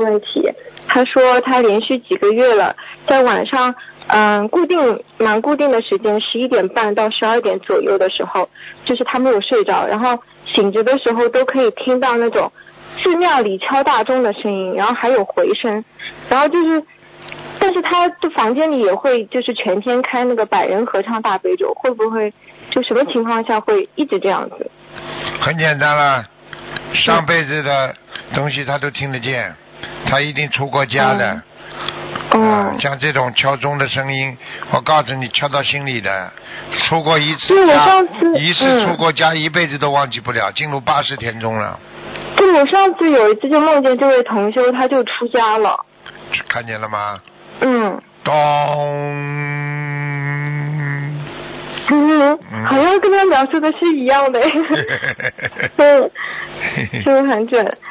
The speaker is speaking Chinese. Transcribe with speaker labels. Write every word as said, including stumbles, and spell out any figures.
Speaker 1: 问题。他说他连续几个月了，在晚上嗯固定蛮固定的时间，十一点半到十二点左右的时候，就是他没有睡着，然后醒着的时候都可以听到那种寺庙里敲大钟的声音，然后还有回声，然后就是，但是他的房间里也会就是全天开那个百人合唱大悲咒，会不会就什么情况下会一直这样子？
Speaker 2: 很简单了，上辈子的东西他都听得见，他一定出过家的。
Speaker 1: 嗯哦、
Speaker 2: 呃，像这种敲钟的声音，我告诉你，敲到心里的，出过一次
Speaker 1: 因为我
Speaker 2: 家
Speaker 1: 上次，
Speaker 2: 一次出过家，一辈子都忘记不了，进入八十天中了。
Speaker 1: 对，我上次有一次就梦见这位同修，他就出家了。
Speaker 2: 看见了吗？
Speaker 1: 嗯。
Speaker 2: 咚。
Speaker 1: 嗯，好像跟他描述的是一样的。嗯，是不是很准？